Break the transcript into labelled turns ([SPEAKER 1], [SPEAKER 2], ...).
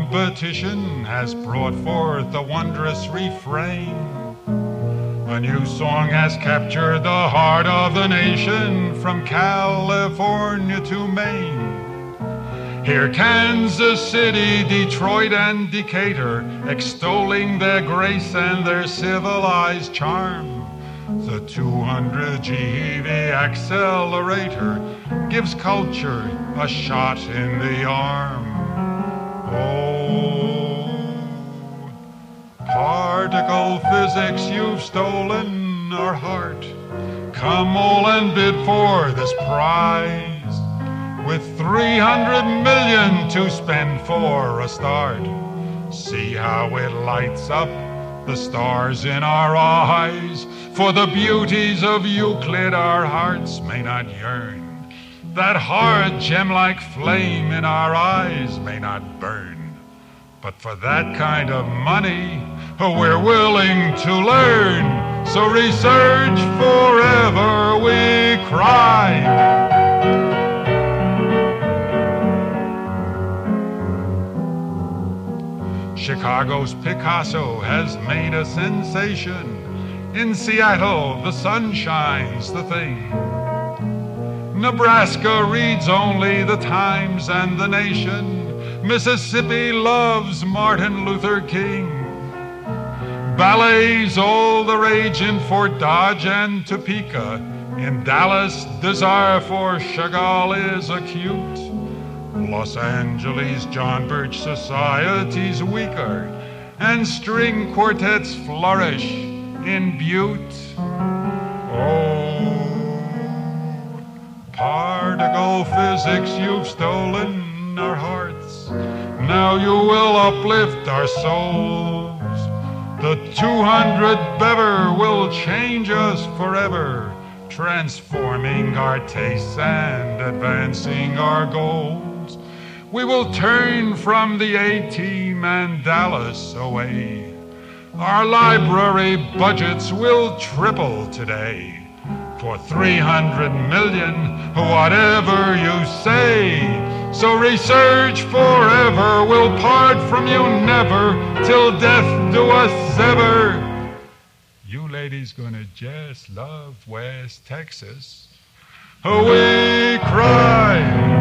[SPEAKER 1] competition has brought forth a wondrous refrain. A new song has captured the heart of the nation from California to Maine. Hear Kansas City, Detroit, and Decatur extolling their grace and their civilized charm. The 200 GeV accelerator gives culture a shot in the arm. Oh, particle physics, you've stolen our heart. Come all and bid for this prize. With 300 million to spend for a start, see how it lights up the stars in our eyes. For the beauties of Euclid our hearts may not yearn. That hard gem-like flame in our eyes may not burn. But for that kind of money, we're willing to learn. So research forever, we cry. Chicago's Picasso has made a sensation. In Seattle, the sun shines the thing. Nebraska reads only the Times and the Nation. Mississippi loves Martin Luther King. Ballet's all the rage in Fort Dodge and Topeka. In Dallas, desire for Chagall is acute. Los Angeles John Birch Society's weaker, and string quartets flourish in Butte. Oh, particle physics, you've stolen our hearts. Now you will uplift our souls. The 200 Bever will change us forever, transforming our tastes and advancing our goals. We will turn from the A-Team and Dallas away. Our library budgets will triple today. For 300 million, whatever you say. So research forever, we'll part from you never, till death do us sever. You ladies gonna just love West Texas. We cry.